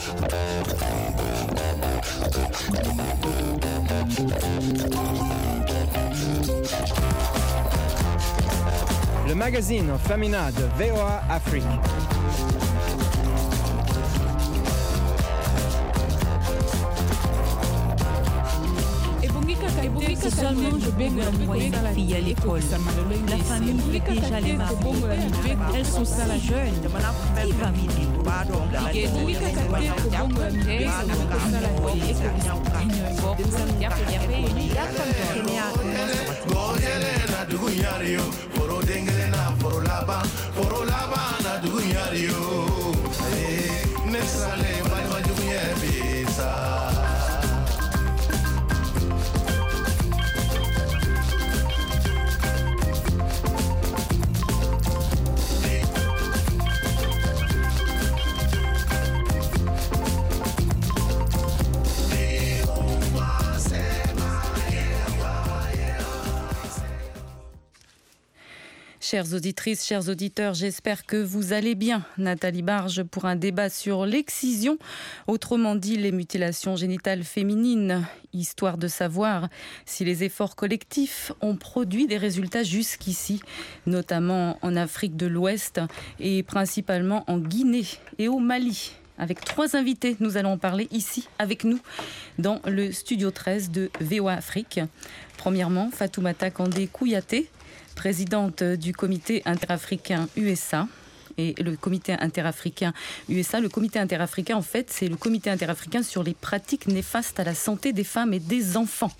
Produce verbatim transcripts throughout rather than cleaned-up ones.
Le magazine féminin de V O A Afrique. Seulement je baigne envoyer la fille à l'école. La famille fait déjà les mariés. Elles sont ça la jeune. Qui va m'aider? Chères auditrices, chers auditeurs, j'espère que vous allez bien. Nathalie Barge pour un débat sur l'excision, autrement dit les mutilations génitales féminines, histoire de savoir si les efforts collectifs ont produit des résultats jusqu'ici, notamment en Afrique de l'Ouest et principalement en Guinée et au Mali. Avec trois invités, nous allons en parler ici avec nous dans le studio treize de V O A Afrique. Premièrement, Fatoumata Kandé Kouyaté, présidente du comité interafricain U S A. Et le comité interafricain U S A, le comité interafricain, en fait, c'est le comité interafricain sur les pratiques néfastes à la santé des femmes et des enfants.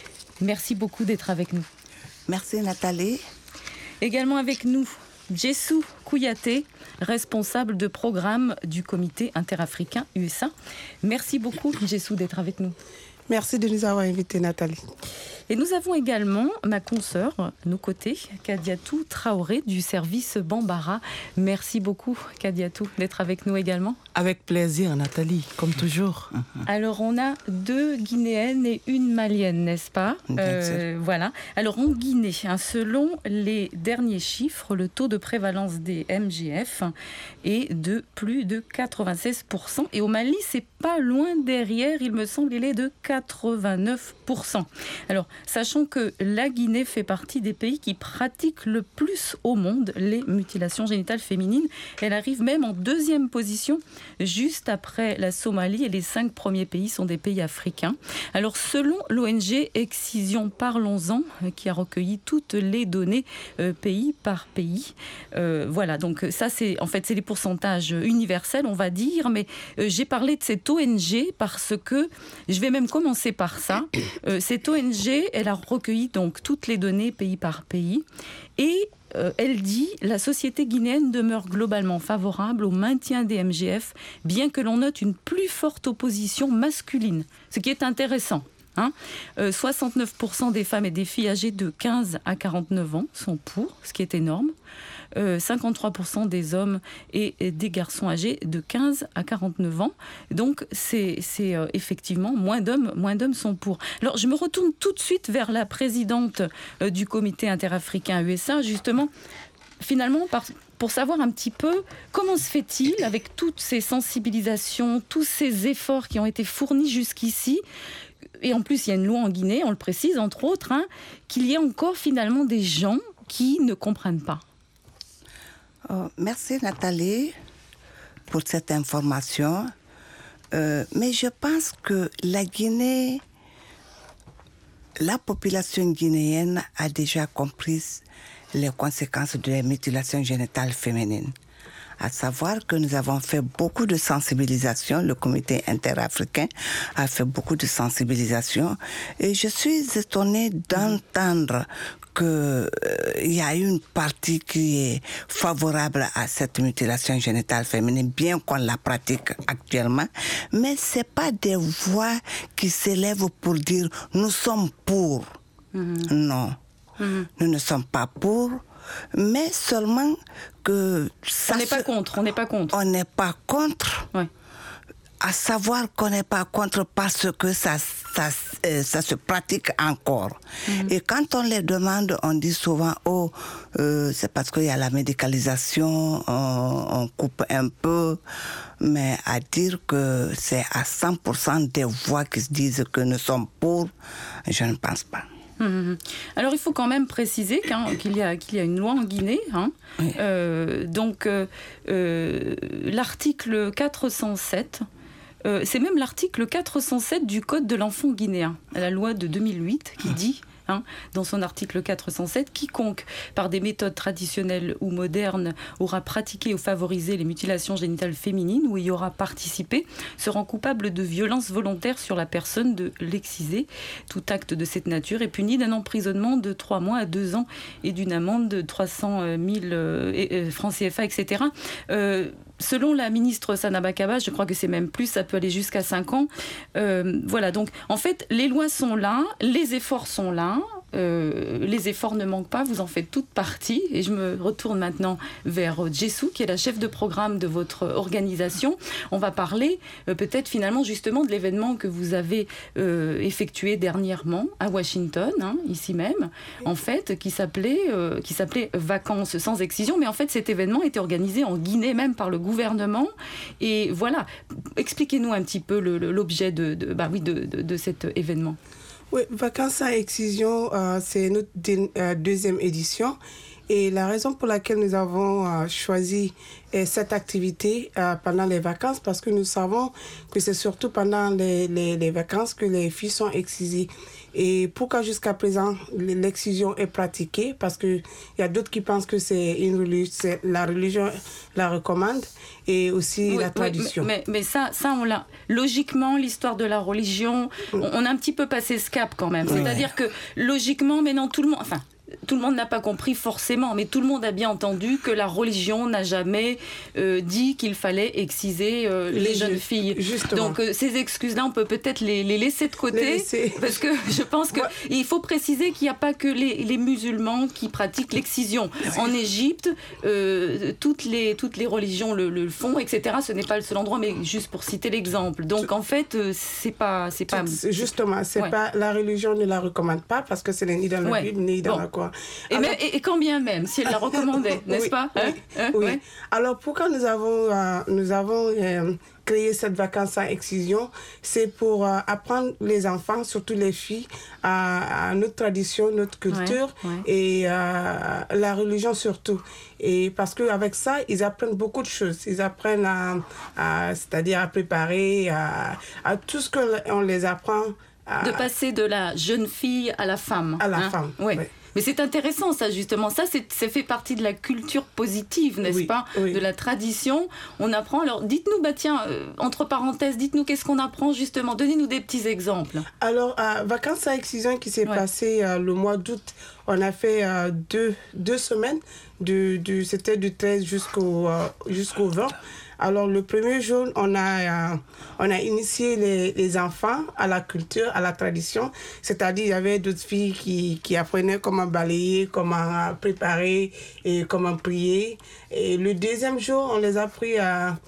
Merci beaucoup d'être avec nous. Merci Nathalie. Également avec nous, Djessou Kouyaté, responsable de programme du comité interafricain U S A. Merci beaucoup, Djessou, d'être avec nous. Merci de nous avoir invités, Nathalie. Et nous avons également ma consoeur à nos côtés, Kadiatou Traoré du service Bambara. Merci beaucoup, Kadiatou, d'être avec nous également. Avec plaisir, Nathalie, comme toujours. Alors, on a deux Guinéennes et une Malienne, n'est-ce pas ? euh, Voilà. Alors, en Guinée, hein, selon les derniers chiffres, le taux de prévalence des M G F est de plus de quatre-vingt-seize pour cent. Et au Mali, c'est pas loin derrière, il me semble, il est de quatre-vingt-neuf pour cent. Alors, sachant que la Guinée fait partie des pays qui pratiquent le plus au monde les mutilations génitales féminines. Elle arrive même en deuxième position, juste après la Somalie, et les cinq premiers pays sont des pays africains. Alors, selon l'O N G Excision Parlons-en, qui a recueilli toutes les données euh, pays par pays, euh, voilà, donc ça, c'est en fait, c'est les pourcentages universels, on va dire, mais euh, j'ai parlé de cette O N G parce que, je vais même commencer par ça, euh, cette O N G, elle a recueilli donc toutes les données pays par pays et euh, elle dit « La société guinéenne demeure globalement favorable au maintien des M G F, bien que l'on note une plus forte opposition masculine », ce qui est intéressant. Hein. Euh, soixante-neuf pour cent des femmes et des filles âgées de quinze à quarante-neuf ans sont pour, ce qui est énorme. Euh, cinquante-trois pour cent des hommes et des garçons âgés de quinze à quarante-neuf ans. Donc, c'est, c'est euh, effectivement, moins d'hommes, moins d'hommes sont pour. Alors, je me retourne tout de suite vers la présidente euh, du comité interafricain U S A, justement, finalement, par, pour savoir un petit peu comment se fait-il, avec toutes ces sensibilisations, tous ces efforts qui ont été fournis jusqu'ici, et en plus, il y a une loi en Guinée, on le précise, entre autres, hein, qu'il y a encore finalement des gens qui ne comprennent pas. Oh, merci Nathalie pour cette information. Euh, mais je pense que la Guinée, la population guinéenne a déjà compris les conséquences de la mutilation génitale féminine. À savoir que nous avons fait beaucoup de sensibilisation, le comité interafricain a fait beaucoup de sensibilisation et je suis étonnée d'entendre qu'il euh, y a une partie qui est favorable à cette mutilation génitale féminine, bien qu'on la pratique actuellement, mais ce n'est pas des voix qui s'élèvent pour dire « nous sommes pour mmh. ». Non, mmh. nous ne sommes pas pour. Mais seulement que ça on n'est pas contre, on n'est pas contre. On n'est pas contre. Ouais. À savoir qu'on n'est pas contre parce que ça, ça euh, ça se pratique encore. Mm-hmm. Et quand on les demande, on dit souvent, oh, euh, c'est parce qu'il y a la médicalisation, on, on coupe un peu. Mais à dire que c'est à cent pour cent des voix qui se disent que nous sommes pour, je ne pense pas. Mmh. Alors il faut quand même préciser qu'il y a, qu'il y a une loi en Guinée. Hein. Oui. Euh, donc euh, euh, l'article quatre cent sept, euh, c'est même l'article quatre cent sept du Code de l'enfant guinéen, la loi de deux mille huit qui dit... Hein, dans son article quatre cent sept, quiconque, par des méthodes traditionnelles ou modernes, aura pratiqué ou favorisé les mutilations génitales féminines ou y aura participé, sera coupable de violences volontaires sur la personne de l'excisé. Tout acte de cette nature est puni d'un emprisonnement de trois mois à deux ans et d'une amende de trois cent mille euh, francs C F A, et cetera. Euh, Selon la ministre Sanaba Kaba, je crois que c'est même plus, ça peut aller jusqu'à cinq ans. Euh, voilà, donc en fait, les lois sont là, les efforts sont là, euh, les efforts ne manquent pas, vous en faites toute partie. Et je me retourne maintenant vers Jessou, qui est la chef de programme de votre organisation. On va parler euh, peut-être finalement justement de l'événement que vous avez euh, effectué dernièrement à Washington, hein, ici même, en fait, qui s'appelait, euh, qui s'appelait Vacances sans excision. Mais en fait, cet événement était organisé en Guinée même par le gouvernement. Et voilà, expliquez-nous un petit peu le, le, l'objet de, de, bah oui, de, de, de cet événement. Oui, Vacances sans excision, euh, c'est notre deux, euh, deuxième édition. Et la raison pour laquelle nous avons euh, choisi euh, cette activité euh, pendant les vacances, parce que nous savons que c'est surtout pendant les, les, les vacances que les filles sont excisées. Et pourquoi jusqu'à présent l'excision est pratiquée? Parce qu'il y a d'autres qui pensent que c'est une religion, c'est la religion la recommande et aussi oui, la tradition. Oui, mais, mais, mais ça, ça on l'a. Logiquement, l'histoire de la religion, on, on a un petit peu passé ce cap quand même. Oui. C'est-à-dire que logiquement, mais non, tout le monde... Enfin, tout le monde n'a pas compris forcément, mais tout le monde a bien entendu que la religion n'a jamais euh, dit qu'il fallait exciser euh, les, les jeunes filles. Justement. Donc euh, ces excuses-là, on peut peut-être les, les laisser de côté, laisser. Parce que je pense qu'il ouais. faut préciser qu'il n'y a pas que les, les musulmans qui pratiquent l'excision. Oui. En Égypte, euh, toutes, les, toutes les religions le, le font, et cetera. Ce n'est pas le seul endroit, mais juste pour citer l'exemple. Donc en fait, euh, c'est pas, c'est pas. Justement, c'est ouais. pas la religion ne la recommande pas parce que ce n'est ni dans la ouais. Bible ni dans bon. la Quoi. Et, Alors, même, et, et quand bien même, si elle la recommandait, n'est-ce oui, pas hein oui. Hein oui. Ouais. Alors pourquoi nous avons, euh, nous avons euh, créé cette vacance sans excision? C'est pour euh, apprendre les enfants, surtout les filles, à, à notre tradition, notre culture ouais, ouais. et euh, la religion surtout. Et parce qu'avec ça, ils apprennent beaucoup de choses. Ils apprennent à, à, c'est-à-dire à préparer, à, à tout ce qu'on les apprend. À, de passer de la jeune fille à la femme. À la hein femme, oui. oui. Mais c'est intéressant, ça, justement. Ça, c'est, ça fait partie de la culture positive, n'est-ce oui, pas oui. De la tradition. On apprend. Alors, dites-nous, bah, tiens, euh, entre parenthèses, dites-nous qu'est-ce qu'on apprend, justement. Donnez-nous des petits exemples. Alors, à Vacances sans excision qui s'est ouais. passé euh, le mois d'août, on a fait euh, deux, deux semaines. Du, du, c'était du treize jusqu'au, euh, jusqu'au vingt. Alors, le premier jour, on a, euh, on a initié les, les enfants à la culture, à la tradition. C'est-à-dire, il y avait d'autres filles qui, qui apprenaient comment balayer, comment préparer et comment prier. Et le deuxième jour, on les a pris à,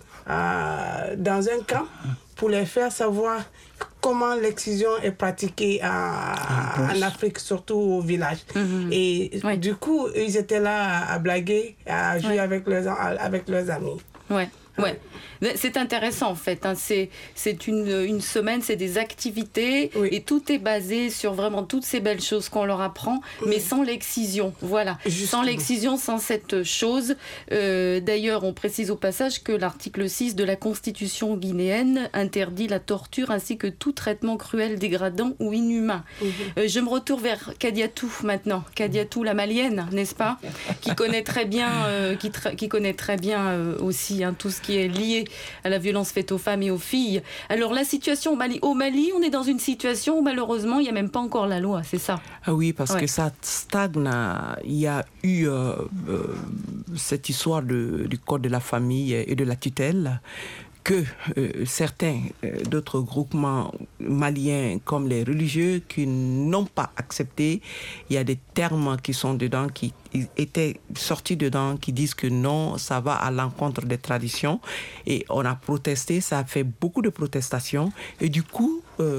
à, dans un camp pour les faire savoir comment l'excision est pratiquée à, en Afrique, surtout au village. Mm-hmm. Et oui. du coup, ils étaient là à, à blaguer, à jouer oui. avec, leurs, avec leurs amis. Ouais. Ouais. C'est intéressant en fait, hein. c'est, c'est une, une semaine, c'est des activités oui. et tout est basé sur vraiment toutes ces belles choses qu'on leur apprend, oui. mais sans l'excision, voilà, Justement. sans l'excision, sans cette chose. Euh, d'ailleurs, on précise au passage que l'article six de la Constitution guinéenne interdit la torture ainsi que tout traitement cruel, dégradant ou inhumain. Oui. Euh, je me retourne vers Kadiatou maintenant, Kadiatou la malienne, n'est-ce pas, qui connaît très bien, euh, qui, tra- qui connaît très bien euh, aussi hein, tout ce qui est lié à la violence faite aux femmes et aux filles. Alors la situation au Mali, au Mali, on est dans une situation où malheureusement il n'y a même pas encore la loi, c'est ça? Ah oui, parce ouais. que ça stagne. Il y a eu euh, euh, cette histoire de, du code de la famille et de la tutelle que euh, certains euh, d'autres groupements maliens comme les religieux qui n'ont pas accepté. Il y a des termes qui sont dedans, qui étaient sortis dedans, qui disent que non, ça va à l'encontre des traditions. Et on a protesté, ça a fait beaucoup de protestations. Et du coup, euh,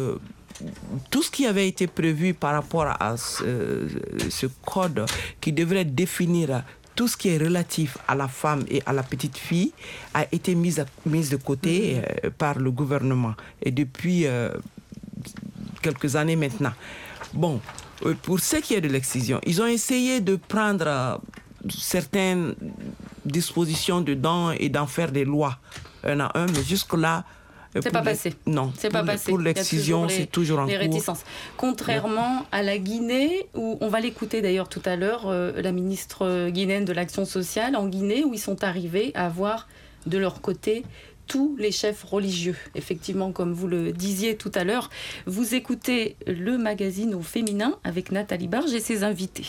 tout ce qui avait été prévu par rapport à ce, ce code qui devrait définir tout ce qui est relatif à la femme et à la petite fille a été mis, à, mis de côté euh, par le gouvernement. Et depuis euh, quelques années maintenant. Bon, euh, pour ce qui est de l'excision, ils ont essayé de prendre euh, certaines dispositions dedans et d'en faire des lois un à un, mais jusque-là, c'est pas passé. Non, c'est pas passé. Pour l'excision, c'est toujours en les cours. réticences. Contrairement à la Guinée, où on va l'écouter d'ailleurs tout à l'heure, euh, la ministre guinéenne de l'Action sociale en Guinée, où ils sont arrivés à avoir de leur côté tous les chefs religieux. Effectivement, comme vous le disiez tout à l'heure, vous écoutez le magazine au féminin avec Nathalie Barge et ses invités.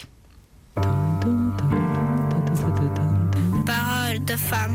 Parole de femme.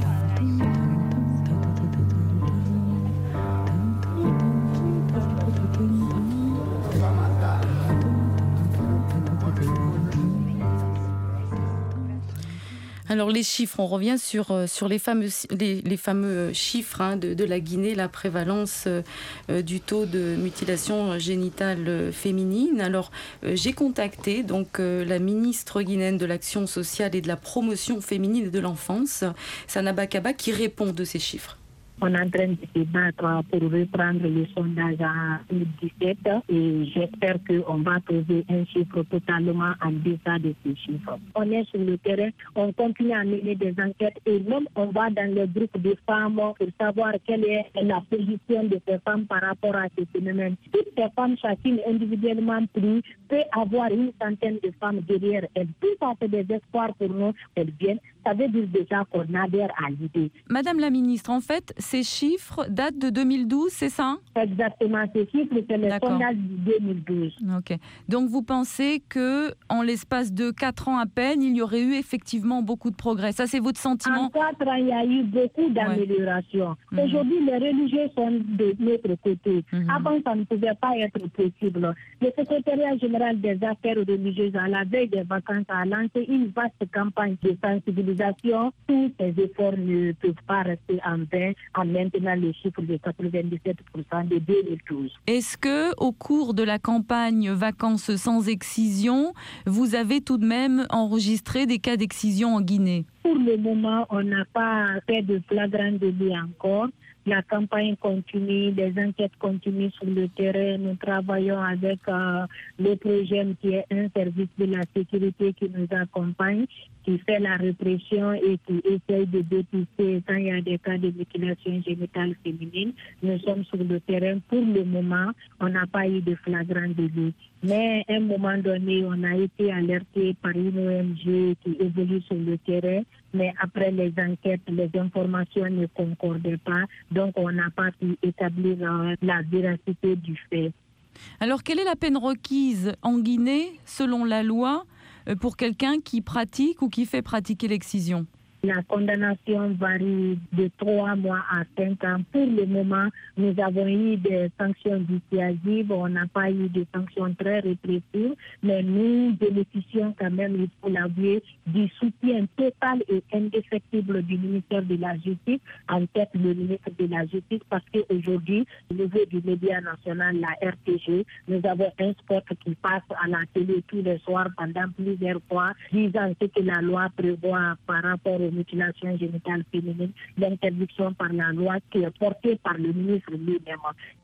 Alors les chiffres, on revient sur, sur les, fameux, les, les fameux chiffres hein, de, de la Guinée, la prévalence euh, du taux de mutilation génitale féminine. Alors euh, j'ai contacté donc, euh, la ministre guinéenne de l'Action sociale et de la promotion féminine et de l'enfance, Sanaba Kaba, qui répond de ces chiffres. On est en train de débattre pour reprendre le sondage en deux mille dix-sept et j'espère qu'on va trouver un chiffre totalement en deçà de ces chiffres. On est sur le terrain, on continue à mener des enquêtes et même on va dans le groupe de femmes pour savoir quelle est la position de ces femmes par rapport à ce phénomène. Toutes ces femmes, chacune individuellement prise, peut avoir une centaine de femmes derrière elles. Tout ça fait des espoirs pour nous, elles viennent. Ça veut dire déjà qu'on adhère à l'idée. Madame la ministre, en fait, ces chiffres datent de deux mille douze, c'est ça? Exactement, ces chiffres, c'est le sondage de deux mille douze. Ok. Donc vous pensez qu'en l'espace de quatre ans à peine, il y aurait eu effectivement beaucoup de progrès. Ça, c'est votre sentiment? En quatre ans, il y a eu beaucoup d'améliorations. Ouais. Aujourd'hui, mmh. les religieux sont de notre côté. Mmh. Avant, ça ne pouvait pas être possible. Le secrétariat général des affaires religieuses, à la veille des vacances, a lancé une vaste campagne de sensibilisation. Tous ces efforts ne peuvent pas rester en vain en maintenant le chiffre de quatre-vingt-dix-sept pour cent de deux mille douze. Est-ce que, au cours de la campagne Vacances sans excision, vous avez tout de même enregistré des cas d'excision en Guinée? Pour le moment, on n'a pas fait de flagrant délit encore. La campagne continue, les enquêtes continuent sur le terrain. Nous travaillons avec euh, le projet qui est un service de la sécurité qui nous accompagne, qui fait la répression et qui essaye de dépister quand il y a des cas de mutilation génitale féminine. Nous sommes sur le terrain. Pour le moment, on n'a pas eu de flagrant délit. Mais à un moment donné, on a été alerté par une O N G qui évolue sur le terrain. Mais après les enquêtes, les informations ne concordaient pas. Donc, on n'a pas pu établir euh, la véracité du fait. Alors, quelle est la peine requise en Guinée, selon la loi, pour quelqu'un qui pratique ou qui fait pratiquer l'excision? La condamnation varie de trois mois à cinq ans. Pour le moment, nous avons eu des sanctions dissuasives. On n'a pas eu de sanctions très répressives, mais nous bénéficions quand même, il faut l'avouer, du soutien total et indéfectible du ministère de la Justice, en tête le ministre de la Justice, parce qu'aujourd'hui, au niveau du média national, la R T G, nous avons un spot qui passe à la télé tous les soirs pendant plusieurs fois, disant ce que la loi prévoit par rapport aux mutilation génitale féminine, l'interdiction par la loi qui est portée par le ministre lui-même.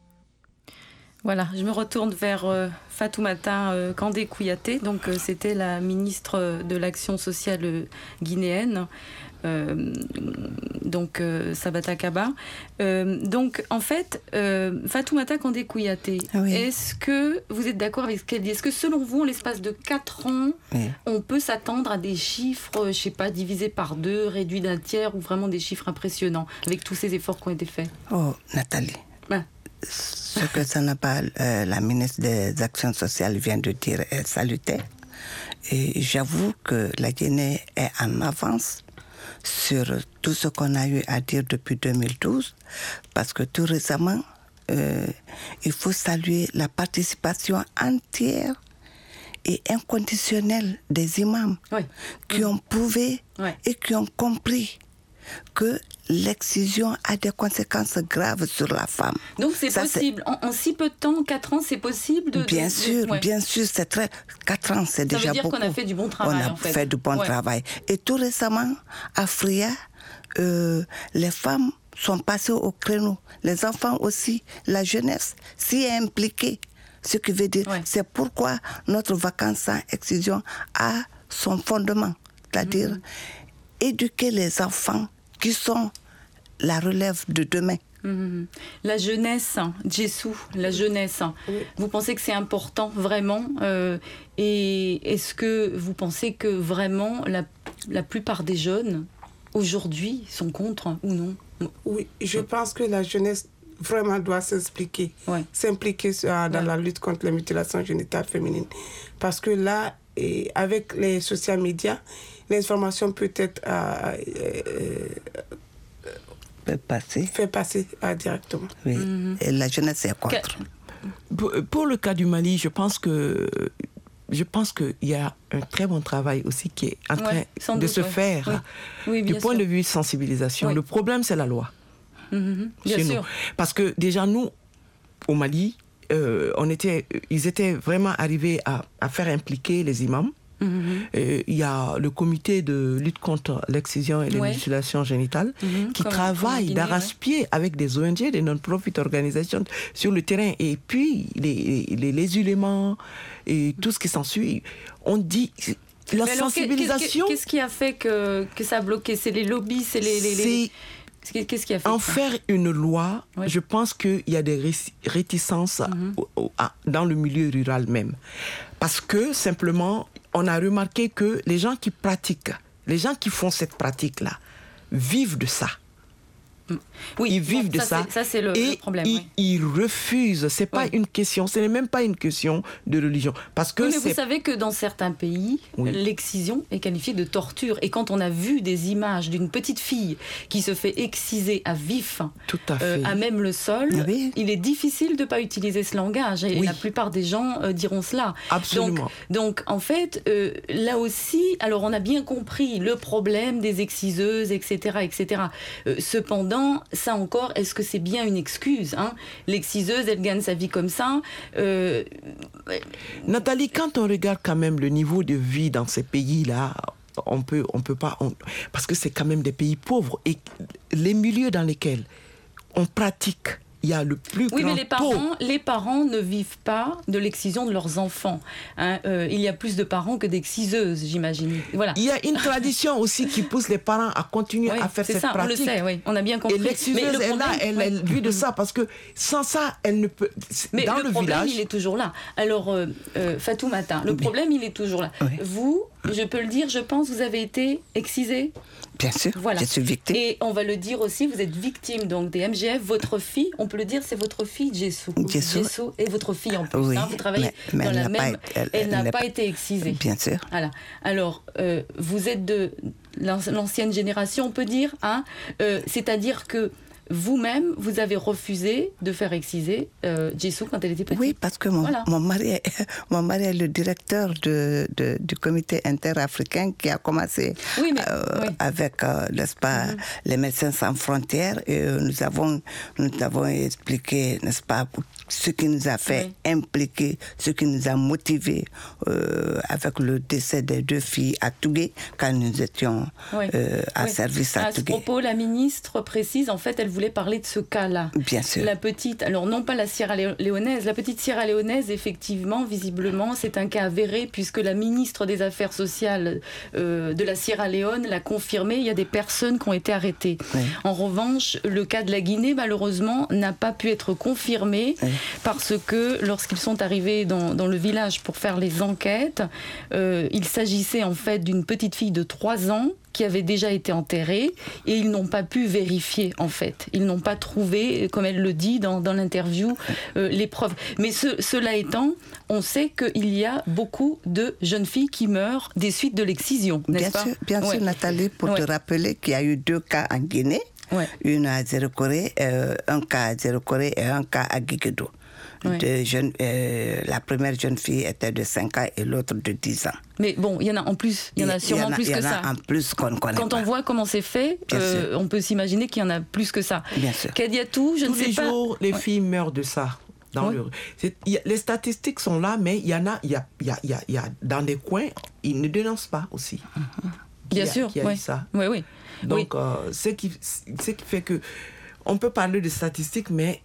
Voilà, je me retourne vers euh, Fatoumata euh, Kandé Kouyaté. Donc, euh, c'était la ministre de l'Action sociale euh, guinéenne, euh, donc euh, Sabata Kaba. Euh, donc, en fait, euh, Fatoumata Kandé Kouyaté, oui. Est-ce que vous êtes d'accord avec ce qu'elle dit? Est-ce que, selon vous, en l'espace de quatre ans, oui. on peut s'attendre à des chiffres, je ne sais pas, divisés par deux, réduits d'un tiers, ou vraiment des chiffres impressionnants, avec tous ces efforts qui ont été faits? Oh, Nathalie. Ouais. Ce que Sanaba, euh, la ministre des Actions sociales, vient de dire est salutaire. Et j'avoue que la Guinée est en avance sur tout ce qu'on a eu à dire depuis deux mille douze, parce que tout récemment, euh, il faut saluer la participation entière et inconditionnelle des imams, oui. qui ont prouvé oui. et qui ont compris que l'excision a des conséquences graves sur la femme. Donc c'est Ça, possible. En, en si peu de temps, quatre ans, c'est possible de... Bien de, sûr, de, ouais. bien sûr, c'est très... quatre ans, c'est Ça déjà veut dire beaucoup. qu'on a fait du bon travail, On a en fait. fait du bon Ouais. travail. Et tout récemment, à Fria, euh, les femmes sont passées au créneau. Les enfants aussi, la jeunesse s'y est impliquée. Ce qui veut dire, Ouais. c'est pourquoi notre vacance sans excision a son fondement. C'est-à-dire mm-hmm. éduquer les enfants qui sont la relève de demain. Mmh. La jeunesse, Jessou, la jeunesse, oui. Vous pensez que c'est important vraiment euh, et est-ce que vous pensez que vraiment la, la plupart des jeunes aujourd'hui sont contre ou non? Oui, je pense que la jeunesse vraiment doit s'impliquer, ouais. s'impliquer euh, dans ouais. la lutte contre les mutilations génitales féminines. Parce que là, et avec les social médias, l'information peut être euh, euh, fait passer, fait passer euh, directement. Oui. Mm-hmm. Et la jeunesse est contre. Pour, pour le cas du Mali, je pense que je pense qu'il y a un très bon travail aussi qui est en train ouais, de doute, se ouais. faire oui. Oui, du point sûr. de vue sensibilisation. Oui. Le problème, c'est la loi. Mm-hmm. Bien chez sûr. Nous. Parce que déjà, nous, au Mali, euh, on était, ils étaient vraiment arrivés à, à faire impliquer les imams. Mm-hmm. Il y a le comité de lutte contre l'excision et les ouais. mutilations génitales mm-hmm. qui comme, travaille comme d'arrache-pied ouais. avec des O N G, des non-profit organisations sur le terrain. Et puis, les, les, les ulémas et tout ce qui s'ensuit, on dit... La Mais alors, sensibilisation... Qu'est-ce qui a fait que, que ça a bloqué? C'est les lobbies, c'est les... les, les... Qu'est-ce qui a fait En ça? faire une loi, ouais. je pense qu'il y a des réticences mm-hmm. au, au, dans le milieu rural même. Parce que, simplement, on a remarqué que les gens qui pratiquent, les gens qui font cette pratique-là, vivent de ça. Oui, ils vivent bon, de ça, ça, ça c'est le, et le problème. Ils, oui. ils refusent. C'est pas oui. une question, ce n'est même pas une question de religion, parce que oui, mais c'est... vous savez que dans certains pays, oui. l'excision est qualifiée de torture. Et quand on a vu des images d'une petite fille qui se fait exciser à vif, Tout à, fait. Euh, à même le sol, oui. il est difficile de pas utiliser ce langage. Et oui. la plupart des gens euh, diront cela. Absolument. Donc, donc en fait, euh, là aussi, alors on a bien compris le problème des exciseuses, et cetera, et cetera. Euh, cependant, ça encore, est-ce que c'est bien une excuse hein? L'exciseuse, elle gagne sa vie comme ça. Euh... Nathalie, quand on regarde quand même le niveau de vie dans ces pays-là, on peut, on peut pas... On... Parce que c'est quand même des pays pauvres. Et les milieux dans lesquels on pratique... Il y a le plus oui, grand mais les parents, taux. les parents ne vivent pas de l'excision de leurs enfants. Hein. Euh, il y a plus de parents que d'exciseuses, j'imagine. Voilà. Il y a une tradition aussi qui pousse les parents à continuer oui, à faire cette ça, pratique. On le sait, oui. On a bien compris. Et l'exciseuse est là, elle oui. est vue de ça, parce que sans ça, elle ne peut... Mais dans le, le problème, village... il est toujours là. Alors, euh, euh, Fatoumata, le problème, il est toujours là. Oui. Vous, je peux le dire, je pense, vous avez été excisée. Bien sûr, voilà. je suis victime. Et on va le dire aussi, vous êtes victime donc des M G F. Votre fille, on peut le dire, c'est votre fille, Jessou. Jessou et votre fille en plus. Oui, hein, vous travaillez mais, mais dans la même... Pas, elle, elle, elle n'a pas, pas été excisée. Bien sûr. Voilà. Alors, euh, vous êtes de l'ancienne génération, on peut dire. Hein, euh, c'est-à-dire que vous-même, vous avez refusé de faire exciser euh, Jessou quand elle était petite. Oui, parce que mon, voilà. mon, mari, est, mon mari est le directeur de, de, du comité interafricain qui a commencé oui, mais, euh, oui. avec, euh, n'est-ce pas, mm-hmm. les Médecins sans frontières. Et euh, nous, avons, nous avons expliqué, n'est-ce pas, ce qui nous a fait oui. impliquer, ce qui nous a motivés euh, avec le décès des deux filles à Tougué, quand nous étions oui. euh, à oui. service à, à Tougué. À ce propos, la ministre précise, en fait, elle voulait parler de ce cas-là. Bien sûr. La petite, alors non pas la Sierra Léonaise, la petite Sierra Léonaise, effectivement, visiblement, c'est un cas avéré, puisque la ministre des Affaires sociales euh, de la Sierra Léone l'a confirmé, il y a des personnes qui ont été arrêtées. Oui. En revanche, le cas de la Guinée, malheureusement, n'a pas pu être confirmé, oui. parce que lorsqu'ils sont arrivés dans, dans le village pour faire les enquêtes, euh, il s'agissait en fait d'une petite fille de trois ans, qui avait déjà été enterrée, et ils n'ont pas pu vérifier, en fait. Ils n'ont pas trouvé, comme elle le dit dans, dans l'interview, euh, les preuves. Mais ce, cela étant, on sait qu'il y a beaucoup de jeunes filles qui meurent des suites de l'excision, n'est-ce bien pas? sûr, Bien ouais. sûr, Nathalie, pour ouais. te rappeler qu'il y a eu deux cas en Guinée. Ouais. Une à Zéro-Corée, euh, un cas à Zéro-Corée et un cas à Guéguédou. Ouais. De jeunes, euh, la première jeune fille était de cinq ans et l'autre de dix ans. Mais bon, il y en a en plus, il y en a sûrement y en a, plus que ça. Il y en a en plus qu'on connaît Quand pas. on voit comment c'est fait, euh, on peut s'imaginer qu'il y en a plus que ça. Bien sûr. Kadiatou, je Tous ne sais les pas. Tous les jours, les ouais. filles meurent de ça. Dans ouais. le, c'est, y a, les statistiques sont là, mais il y en a, il y a, il y a, il y a, il y a dans des coins, ils ne dénoncent pas aussi. Mm-hmm. Bien a, sûr, qui a ouais. dit ça. Oui, oui. Donc, oui. Euh, ce qui, ce qui fait que on peut parler de statistiques, mais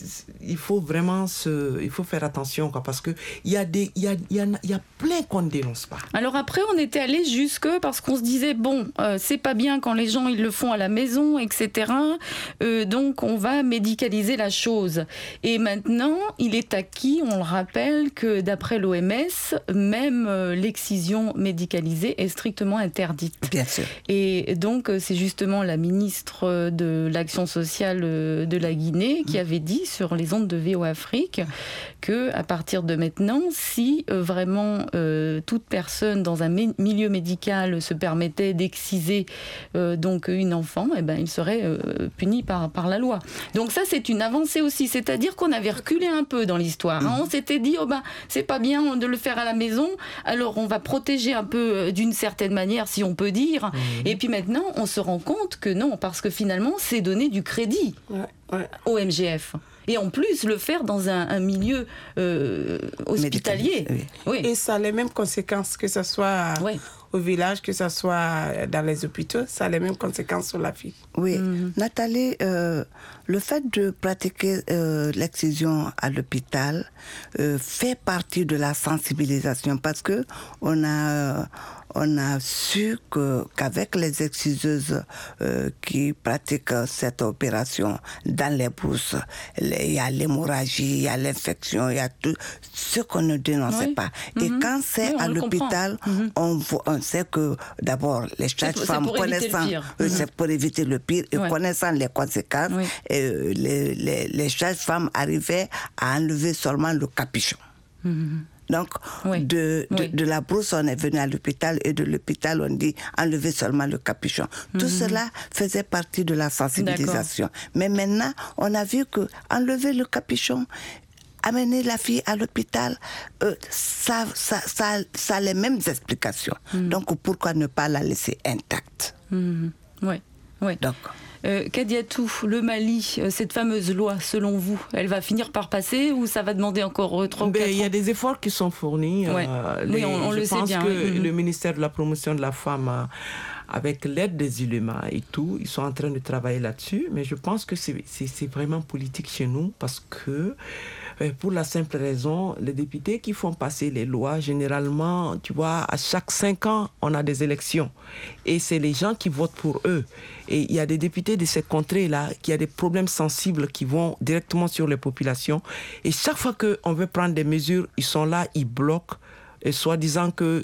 il faut vraiment se, il faut faire attention, quoi, parce que il y a des, il y a, il y a, il y a plein qu'on ne dénonce pas. Alors après, on était allé jusque parce qu'on se disait bon, euh, c'est pas bien quand les gens ils le font à la maison, et cetera. Euh, donc on va médicaliser la chose. Et maintenant, il est acquis, on le rappelle, que d'après l'O M S, même euh, l'excision médicalisée est strictement interdite. Bien sûr. Et donc c'est justement la ministre de l'Action sociale de la Guinée qui avait dit sur les ondes de V O Afrique que à partir de maintenant, si euh, vraiment euh, toute personne dans un mé- milieu médical se permettait d'exciser euh, donc une enfant, eh ben il serait euh, puni par par la loi. Donc ça c'est une avancée aussi, c'est-à-dire qu'on avait reculé un peu dans l'histoire. Hein. On s'était dit oh ben c'est pas bien de le faire à la maison, alors on va protéger un peu euh, d'une certaine manière si on peut dire. Mmh. Et puis maintenant on se rend compte que non, parce que finalement c'est donner du crédit Ouais, ouais. au M G F. Et en plus, le faire dans un, un milieu euh, hospitalier. Oui. Oui. Et ça a les mêmes conséquences, que ce soit ouais. au village, que ce soit dans les hôpitaux, ça a les mêmes conséquences sur la fille. Oui. Mm-hmm. Nathalie, euh, le fait de pratiquer euh, l'excision à l'hôpital euh, fait partie de la sensibilisation parce que on a... Euh, on a su que, qu'avec les exciseuses euh, qui pratiquent cette opération dans les brousses, il y a l'hémorragie, il y a l'infection, il y a tout ce qu'on ne dénonçait oui. pas. Et mm-hmm. quand c'est oui, à l'hôpital, mm-hmm. on, on sait que d'abord, les sages-femmes connaissant, euh, c'est mm-hmm. pour éviter le pire, et ouais. connaissant les conséquences, oui. euh, les, les, les sages-femmes arrivaient à enlever seulement le capuchon. Mm-hmm. Donc, oui. de, de, oui. de la brousse, on est venu à l'hôpital et de l'hôpital, on dit enlever seulement le capuchon. Mm-hmm. Tout cela faisait partie de la sensibilisation. D'accord. Mais maintenant, on a vu que enlever le capuchon, amener la fille à l'hôpital, euh, ça, ça, ça, ça a les mêmes explications. Mm-hmm. Donc, pourquoi ne pas la laisser intacte? Mm-hmm. Oui, oui. Donc, Euh, Kadiatou, le Mali, euh, cette fameuse loi, selon vous, elle va finir par passer ou ça va demander encore trois ou quatre ans? Il y a des efforts qui sont fournis. Ouais. Euh, les, oui, on, on je le pense sait bien. que oui. le ministère de la Promotion de la Femme, euh, avec l'aide des ulémas et tout, ils sont en train de travailler là-dessus. Mais je pense que c'est, c'est, c'est vraiment politique chez nous parce que, euh, pour la simple raison, les députés qui font passer les lois, généralement, tu vois, à chaque cinq ans, on a des élections. Et c'est les gens qui votent pour eux. Et il y a des députés de ces contrées-là qui ont des problèmes sensibles qui vont directement sur les populations. Et chaque fois qu'on veut prendre des mesures, ils sont là, ils bloquent, et soi-disant qu'ils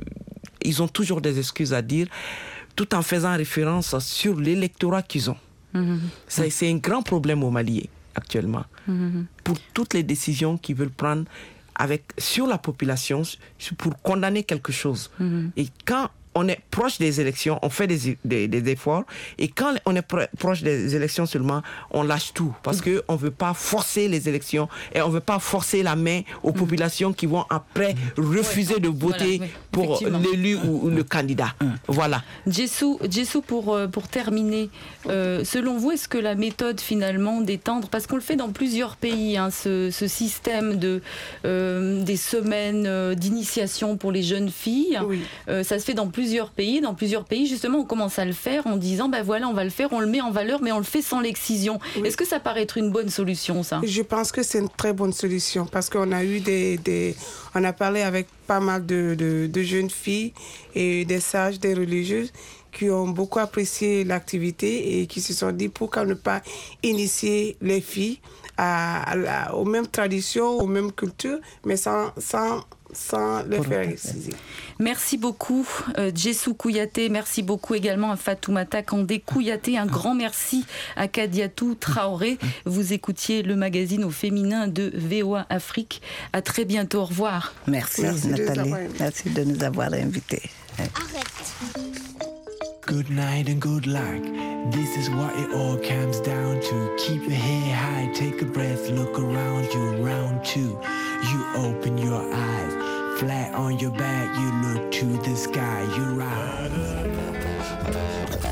euh, ont toujours des excuses à dire, tout en faisant référence sur l'électorat qu'ils ont. Mm-hmm. Ça, c'est un grand problème au Mali actuellement. Mm-hmm. Pour toutes les décisions qu'ils veulent prendre avec, sur la population pour condamner quelque chose. Mm-hmm. Et quand on est proche des élections, on fait des, des, des efforts. Et quand on est pro- proche des élections seulement, on lâche tout. Parce mmh. qu'on ne veut pas forcer les élections et on ne veut pas forcer la main aux mmh. populations qui vont après refuser ouais. de voter voilà, pour l'élu ou, ou le candidat. Mmh. Voilà. Djessou, Djessou pour, pour terminer, euh, selon vous, est-ce que la méthode finalement d'étendre, parce qu'on le fait dans plusieurs pays, hein, ce, ce système de, euh, des semaines d'initiation pour les jeunes filles, oui. euh, ça se fait dans plusieurs plusieurs pays, dans plusieurs pays, justement, on commence à le faire en disant, ben voilà, on va le faire, on le met en valeur, mais on le fait sans l'excision. Oui. Est-ce que ça paraît être une bonne solution, ça? Je pense que c'est une très bonne solution, parce qu'on a eu des, des on a parlé avec pas mal de, de, de jeunes filles et des sages, des religieuses, qui ont beaucoup apprécié l'activité et qui se sont dit, pourquoi ne pas initier les filles à, à la, aux mêmes traditions, aux mêmes cultures, mais sans, sans sans le faire exciser. Merci beaucoup euh, Djessou Kouyaté, merci beaucoup également à Fatoumata Kandé Kouyaté, un grand merci à Kadiatou Traoré. Vous écoutiez le magazine au féminin de V O A Afrique. À très bientôt, au revoir. Merci, merci Nathalie, de merci de nous avoir invités. Arrête. Good night and good luck. This is what it all comes down to. Keep your head high, take a breath, look around you. Round two, you open your eyes. Flat on your back, you look to the sky. You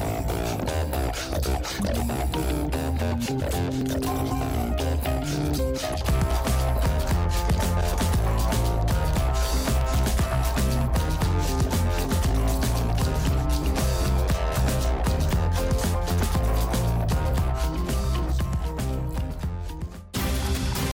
rise.